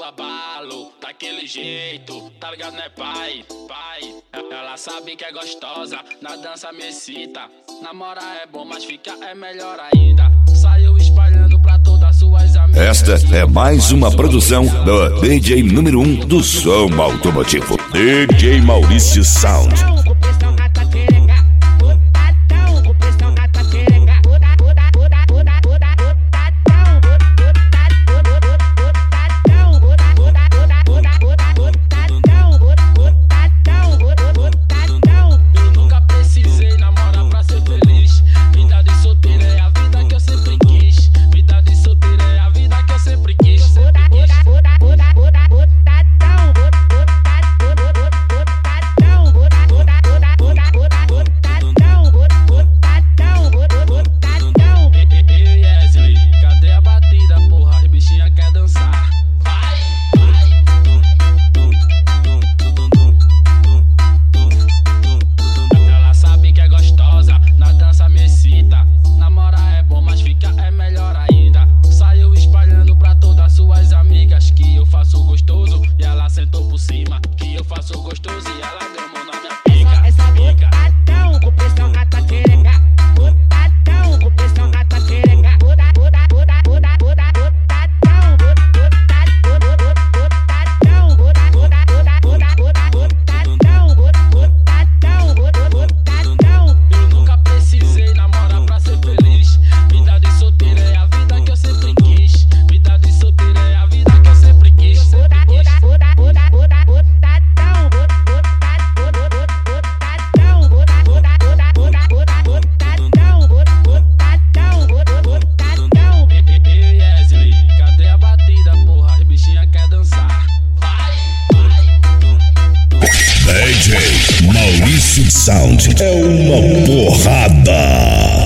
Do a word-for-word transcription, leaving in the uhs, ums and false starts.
abalo, daquele jeito, tá ligado, né, pai? Pai, ela sabe que é gostosa, na dança me excita. Namorar é bom, mas ficar é melhor ainda. Saiu espalhando pra todas suas amigas. Esta é mais uma produção do D J número um do som automotivo, D J Maurício Sound. D J Maurício Sound é uma porrada.